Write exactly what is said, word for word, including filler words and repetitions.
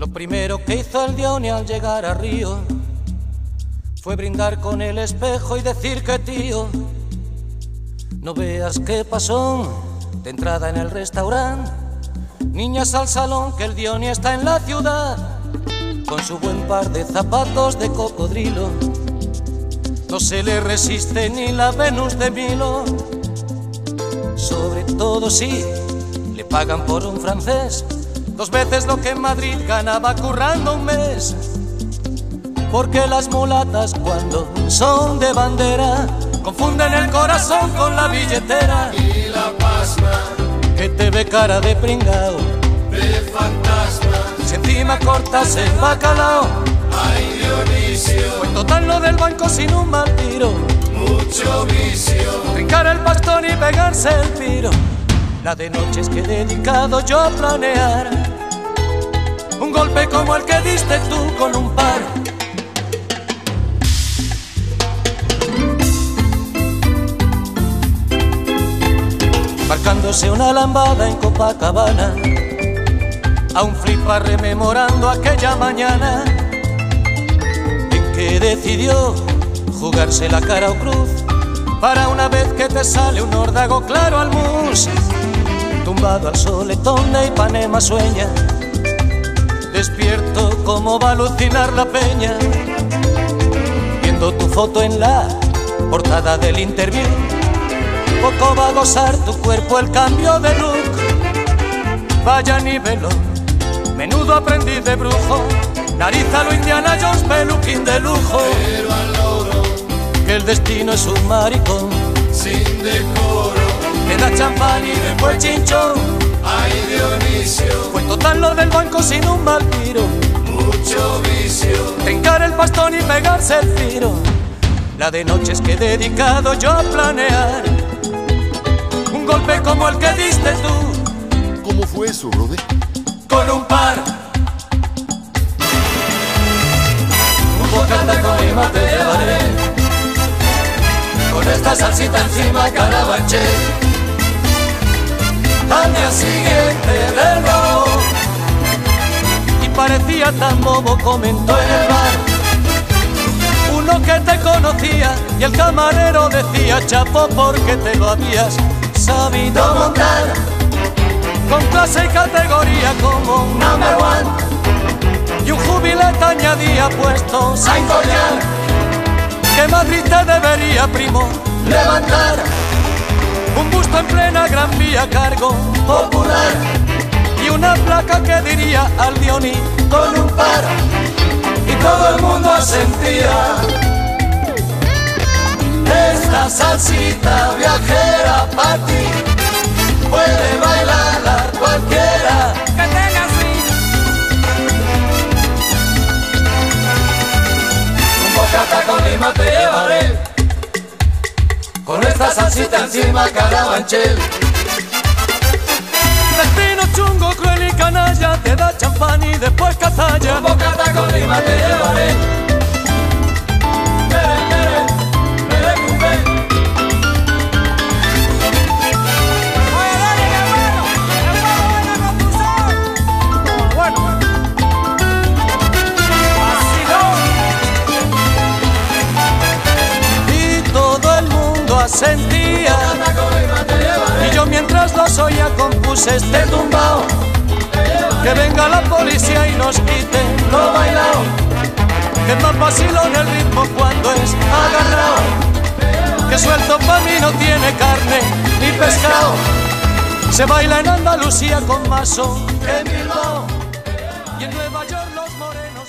primero que hizo el Dioni al llegar a Río fue brindar con el espejo y decir que tío, no veas qué pasó de entrada en el restaurante. Niñas al salón que el Dioni está en la ciudad, con su buen par de zapatos de cocodrilo. No se le resiste ni la Venus de Milo, sobre todo si le pagan por un francés dos veces lo que en Madrid ganaba currando un mes. Porque las mulatas cuando son de bandera confunden el corazón con la billetera. Y la pasma que te ve cara de pringao, de fantasma, si encima cortas el bacalao. Ay Dionisio, Fue total lo del banco sin un mal tiro, mucho vicio. trincar el bastón y pegarse el piro. La de noches que he dedicado yo a planear un golpe como el que diste tú con un par. Marcándose una lambada en Copacabana, aún flipa rememorando aquella mañana en que decidió jugarse la cara o cruz para una vez que te sale un órdago claro al mus. Tumbado al soletón de Ipanema sueña, despierto como va a alucinar la peña, viendo tu foto en la portada del Interview. Poco va a gozar tu cuerpo el cambio de look. Vaya nivelón, menudo aprendiz de brujo, nariz a lo Indiana Jones, peluquín de lujo. Pero al loro, que el destino es un maricón sin decoro. te da champán y después chinchón. Ay Dionisio, Fue total lo del banco sin un mal tiro, mucho vicio. trincar el bastón y pegarse el tiro. La de noches que he dedicado yo a planear un golpe como el que diste tú ¿Cómo fue eso, brother? con un par. Un bocata con lima te llevaré, con esta salsita encima carabanchel. Al día siguiente del nuevo, y parecía tan bobo, comentó en el bar uno que te conocía, y el camarero decía chapo porque te lo habías sabido montar con clase y categoría como number one. Y un jubilete añadía puesto Saint Goyan, que Madrid te debería, primo, levantar un busto en plena Gran Vía, cargo popular, y una placa que diría al Dioni con un par. Y todo el mundo sentía esta salsita viajera para ti, puede bailarla cualquiera que tenga swing. Un bocata con lima te llevaré, con esta salsita encima carabanchel. Destino chungo, cruel y canalla, te da champán y después cazalla. Un bocata con lima te llevaré. Mere, mere, mere, cumbe. Oye, dale, qué bueno, qué bueno, buena confusión. Bueno, así no. Y todo el mundo asentía, y yo mientras los oía compuse este tumbao. Que venga la policía y nos quite lo bailao, que más vacilón el ritmo cuando es agarrao, que suelto pa' mí no tiene carne ni pescado. Se baila en Andalucía con más son que en Bilbao, y en Nueva York los morenos